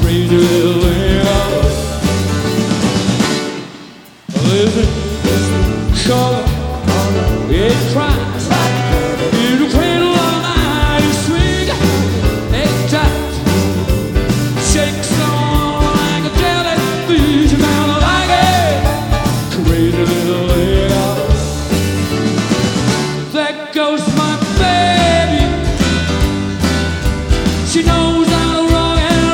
crazy little thing I love. Listen, Charlotte, it's trying.